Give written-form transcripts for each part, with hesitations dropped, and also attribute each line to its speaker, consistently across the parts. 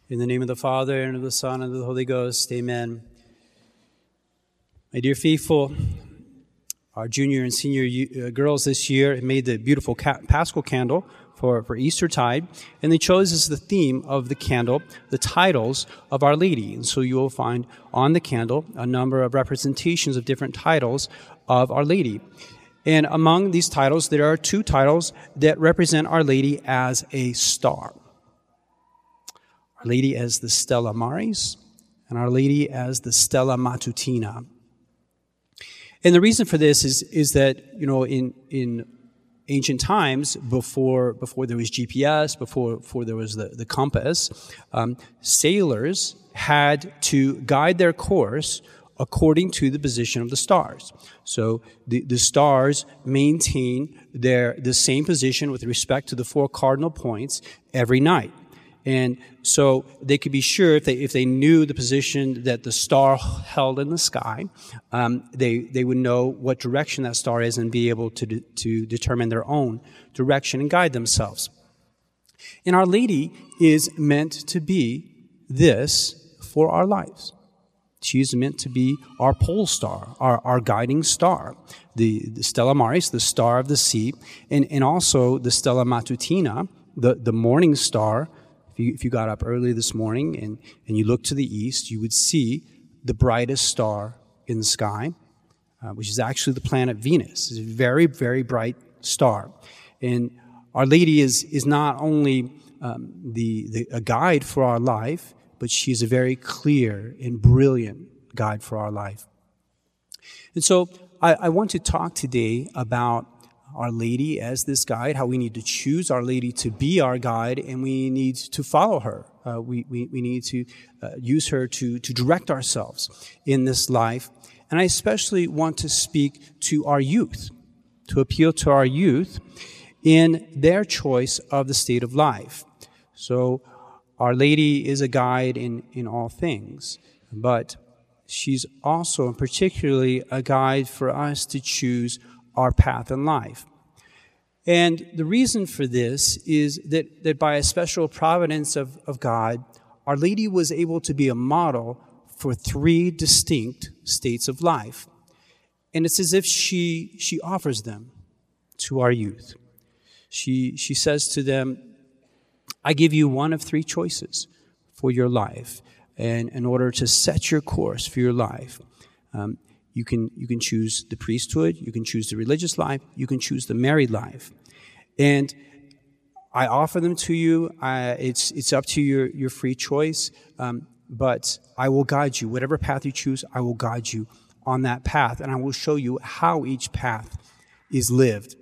Speaker 1: In the name of the Father, and of the Son, and of the Holy Ghost, amen. My dear faithful, our junior and senior girls this year made the beautiful Paschal candle for Eastertide, and they chose as the theme of the candle the titles of Our Lady. And so you will find on the candle a number of representations of different titles of Our Lady. And among these titles, there are two titles that represent Our Lady as a star. Our Lady as the Stella Maris, and Our Lady as the Stella Matutina. And the reason for this is that, in ancient times, before there was GPS, before there was the compass, sailors had to guide their course according to the position of the stars. So the stars maintain the same position with respect to the four cardinal points every night. And so they could be sure if they knew the position that the star held in the sky, they would know what direction that star is and be able to determine their own direction and guide themselves. And Our Lady is meant to be this for our lives. She is meant to be our pole star, our guiding star, the Stella Maris, the star of the sea, and also the Stella Matutina, the morning star. If you got up early this morning and you looked to the east, you would see the brightest star in the sky, which is actually the planet Venus. It's a very, very bright star. And Our Lady is not only a guide for our life, but she's a very clear and brilliant guide for our life. And so I want to talk today about Our Lady as this guide, how we need to choose Our Lady to be our guide, and we need to follow her. We need to use her to direct ourselves in this life. And I especially want to speak to our youth, to appeal to our youth in their choice of the state of life. So Our Lady is a guide in all things, but she's also and particularly a guide for us to choose our path in life. And the reason for this is that by a special providence of God, Our Lady was able to be a model for three distinct states of life. And it's as if she offers them to our youth. She says to them, I give you one of three choices for your life, and in order to set your course for your life. You can choose the priesthood, you can choose the religious life, you can choose the married life. And I offer them to you. It's up to your free choice, but I will guide you. Whatever path you choose, I will guide you on that path, and I will show you how each path is lived.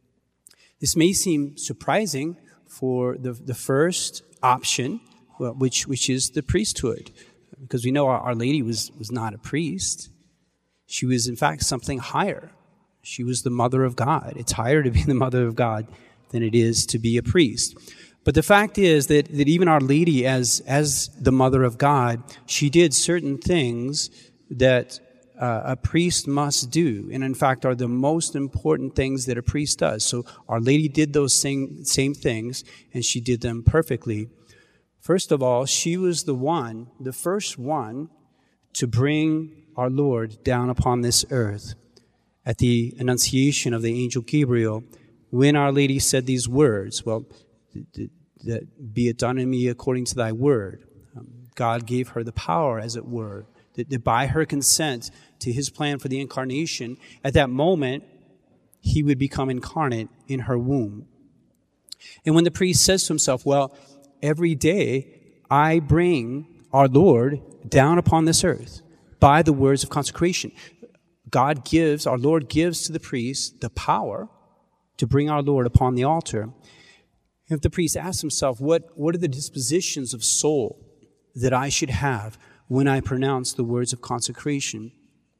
Speaker 1: This may seem surprising for the first option, which is the priesthood, because we know Our Lady was not a priest. She was, in fact, something higher. She was the Mother of God. It's higher to be the Mother of God than it is to be a priest. But the fact is that even Our Lady, as the Mother of God, she did certain things that a priest must do, and in fact are the most important things that a priest does. So Our Lady did those same things, and she did them perfectly. First of all, she was the first one to bring our Lord down upon this earth. At the Annunciation of the angel Gabriel, when Our Lady said these words, that be it done in me according to thy word. God gave her the power, as it were, that by her consent to his plan for the incarnation, at that moment, he would become incarnate in her womb. And when the priest says to himself, every day I bring our Lord down upon this earth by the words of consecration. Our Lord gives to the priest the power to bring our Lord upon the altar. If the priest asks himself, what are the dispositions of soul that I should have when I pronounce the words of consecration?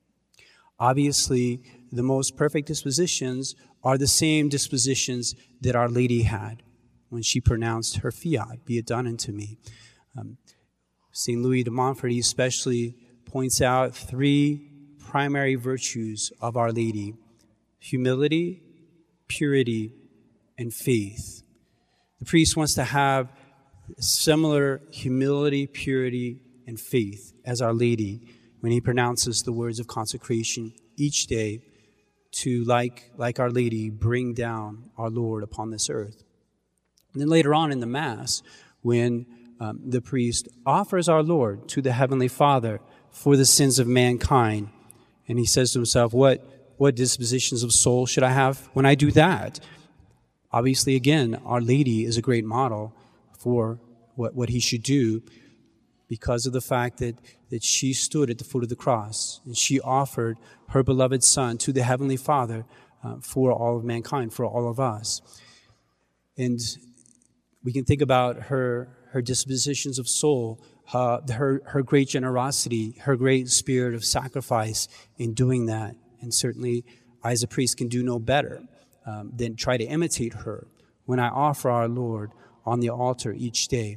Speaker 1: Obviously, the most perfect dispositions are the same dispositions that Our Lady had when she pronounced her fiat, be it done unto me. St. Louis de Montfort especially points out three primary virtues of Our Lady: humility, purity, and faith. The priest wants to have similar humility, purity, and faith as Our Lady when he pronounces the words of consecration each day to, like Our Lady, bring down our Lord upon this earth. And then later on in the Mass, when the priest offers our Lord to the Heavenly Father for the sins of mankind, and he says to himself, what dispositions of soul should I have when I do that? Obviously, again, Our Lady is a great model for what he should do because of the fact that she stood at the foot of the cross and she offered her beloved Son to the Heavenly Father for all of mankind, for all of us. And we can think about her dispositions of soul, her great generosity, her great spirit of sacrifice in doing that. And certainly, I as a priest can do no better than try to imitate her when I offer our Lord on the altar each day.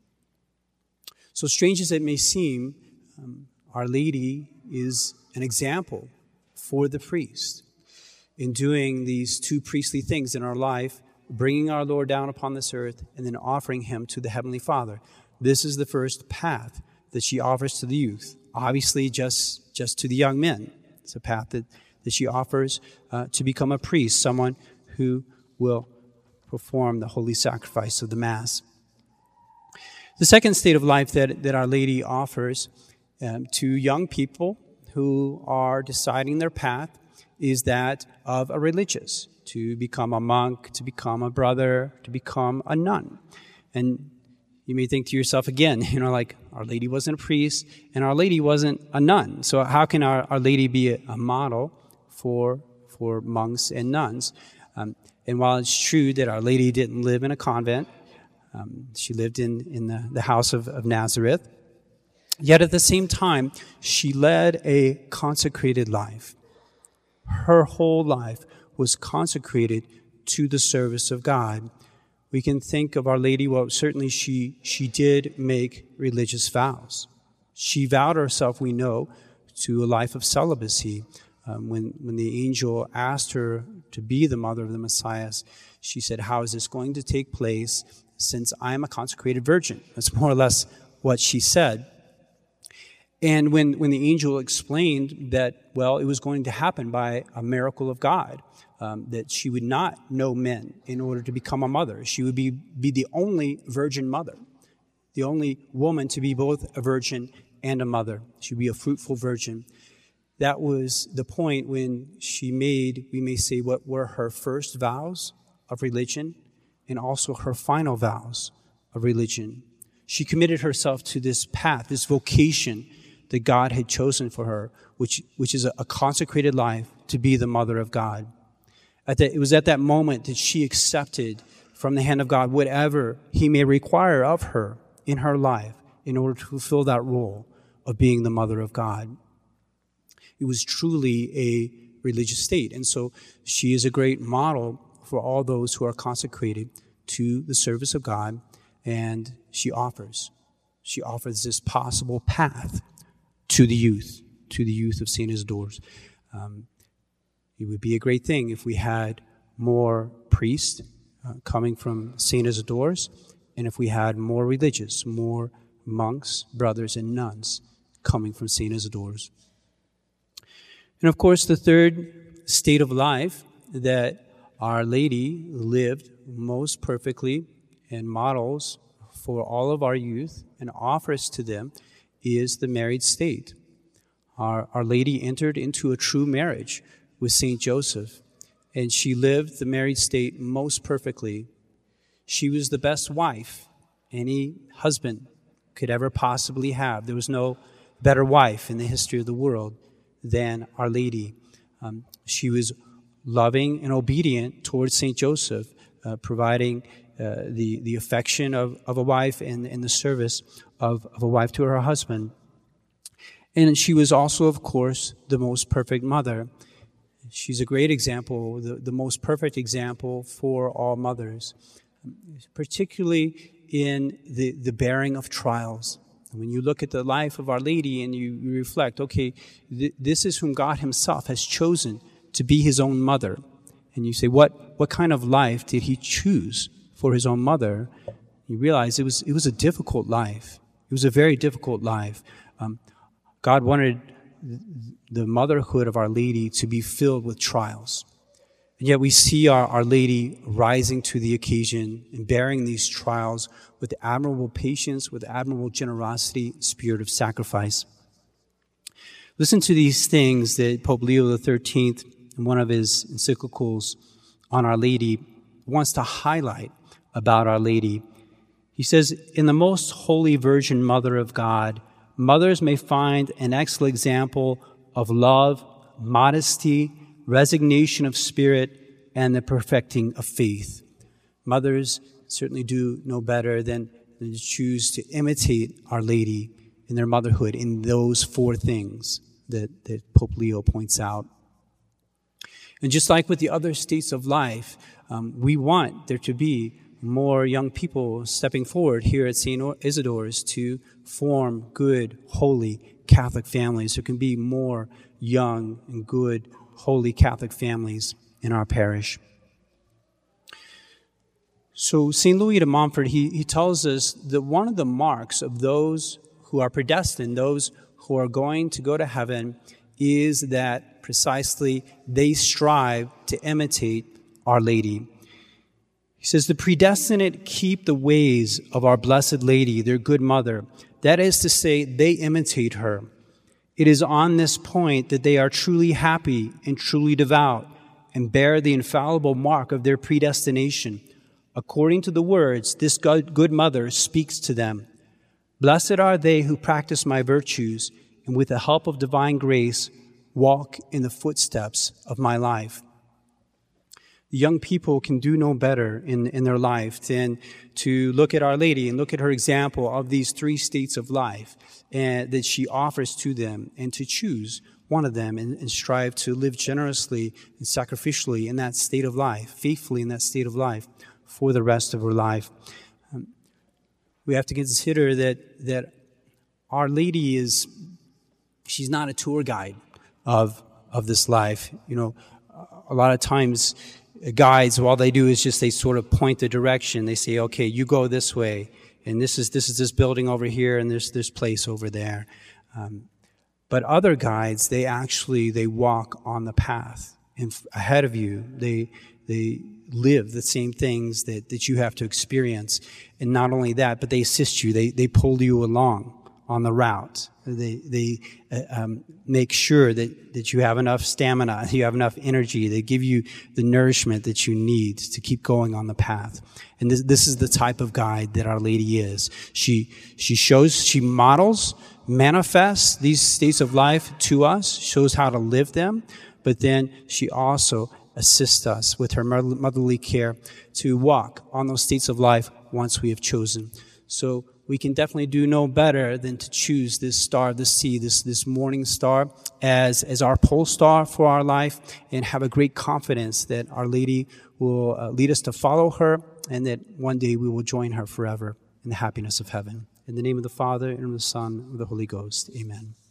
Speaker 1: So strange as it may seem, Our Lady is an example for the priest in doing these two priestly things in our life, bringing our Lord down upon this earth and then offering him to the Heavenly Father. This is the first path that she offers to the youth. Obviously, just to the young men. It's a path that she offers to become a priest, someone who will perform the holy sacrifice of the Mass. The second state of life that Our Lady offers to young people who are deciding their path is that of a religious, to become a monk, to become a brother, to become a nun. And you may think to yourself again, like Our Lady wasn't a priest and Our Lady wasn't a nun. So how can Our Lady be a model for monks and nuns? And while it's true that Our Lady didn't live in a convent, she lived in the house of Nazareth, yet at the same time, she led a consecrated life. Her whole life was consecrated to the service of God. We can think of Our Lady, well, certainly she did make religious vows. She vowed herself, we know, to a life of celibacy. When the angel asked her to be the mother of the Messiah, she said, how is this going to take place since I am a consecrated virgin? That's more or less what she said. And when the angel explained that, well, it was going to happen by a miracle of God, that she would not know men in order to become a mother. She would be the only virgin mother, the only woman to be both a virgin and a mother. She would be a fruitful virgin. That was the point when she made, we may say, what were her first vows of religion and also her final vows of religion. She committed herself to this path, this vocation that God had chosen for her, which is a consecrated life to be the mother of God. It was at that moment that she accepted from the hand of God whatever he may require of her in her life in order to fulfill that role of being the mother of God. It was truly a religious state. And so she is a great model for all those who are consecrated to the service of God. And she offers this possible path to the youth of St. Isidore's. It would be a great thing if we had more priests coming from St. Isidore's, and if we had more religious, more monks, brothers, and nuns coming from St. Isidore's. And of course, the third state of life that Our Lady lived most perfectly and models for all of our youth and offers to them is the married state. Our Lady entered into a true marriage with St. Joseph, and she lived the married state most perfectly. She was the best wife any husband could ever possibly have. There was no better wife in the history of the world than Our Lady. She was loving and obedient towards St. Joseph, providing the affection of a wife and the service of a wife to her husband. And she was also, of course, the most perfect mother. She's a great example, the most perfect example for all mothers, particularly in the bearing of trials. When you look at the life of Our Lady and you reflect, okay, this is whom God himself has chosen to be his own mother. And you say, what kind of life did he choose for his own mother? You realize it was a difficult life. It was a very difficult life. God wanted the motherhood of Our Lady to be filled with trials. And yet we see Our Lady rising to the occasion and bearing these trials with admirable patience, with admirable generosity, spirit of sacrifice. Listen to these things that Pope Leo XIII, in one of his encyclicals on Our Lady, wants to highlight about Our Lady. He says, in the most holy Virgin Mother of God, mothers may find an excellent example of love, modesty, resignation of spirit, and the perfecting of faith. Mothers certainly do no better than to choose to imitate Our Lady in their motherhood in those four things that Pope Leo points out. And just like with the other states of life, we want there to be more young people stepping forward here at St. Isidore's to form good, holy Catholic families. There can be more young and good, holy Catholic families in our parish. So St. Louis de Montfort, he tells us that one of the marks of those who are predestined, those who are going to go to heaven, is that precisely they strive to imitate Our Lady. He says, the predestinate keep the ways of our Blessed Lady, their good mother. That is to say, they imitate her. It is on this point that they are truly happy and truly devout and bear the infallible mark of their predestination. According to the words, this good mother speaks to them. Blessed are they who practice my virtues and with the help of divine grace walk in the footsteps of my life. Young people can do no better in their life than to look at Our Lady and look at her example of these three states of life and that she offers to them, and to choose one of them and strive to live generously and sacrificially in that state of life, faithfully in that state of life for the rest of her life. We have to consider that Our Lady she's not a tour guide of this life. You know, a lot of times guides, all they do is just they sort of point the direction. They say, okay, you go this way, and this is this building over here, and there's this place over there. But other guides, they walk on the path ahead of you. They live the same things that you have to experience. And not only that, but they assist you. They pull you along on the route. They make sure that you have enough stamina, you have enough energy. They give you the nourishment that you need to keep going on the path. And this is the type of guide that Our Lady is. She models, manifests these states of life to us, shows how to live them, but then she also assists us with her motherly care to walk on those states of life once we have chosen. So we can definitely do no better than to choose this star of the sea, this morning star, as our pole star for our life, and have a great confidence that Our Lady will lead us to follow her, and that one day we will join her forever in the happiness of heaven. In the name of the Father, and of the Son, and of the Holy Ghost. Amen.